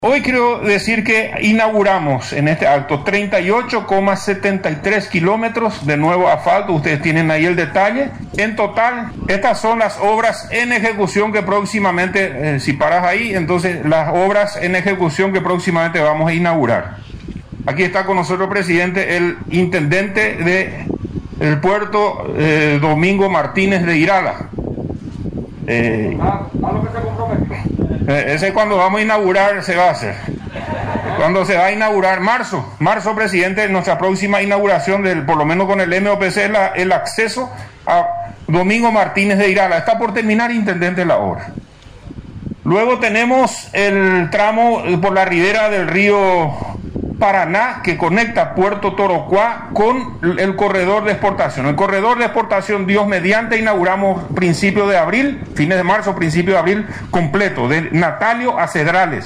Hoy quiero decir que inauguramos en este acto 38,73 kilómetros de nuevo asfalto. Ustedes tienen ahí el detalle. En total, estas son las obras en ejecución que próximamente, si paras ahí, entonces las obras en ejecución que próximamente vamos a inaugurar. Aquí está con nosotros, presidente, el intendente del puerto, Domingo Martínez de Irala. A lo que se comprometió. Ese es cuando vamos a inaugurar, se va a hacer. Cuando se va a inaugurar, marzo, presidente, nuestra próxima inauguración, por lo menos con el MOPC, el acceso a Domingo Martínez de Irala. Está por terminar, intendente, la obra. Luego tenemos el tramo por la ribera del río Paraná, que conecta Puerto Torocuá con el corredor de exportación. El corredor de exportación, Dios mediante, inauguramos principio de abril, fines de marzo, principio de abril, completo, de Natalio a Cedrales.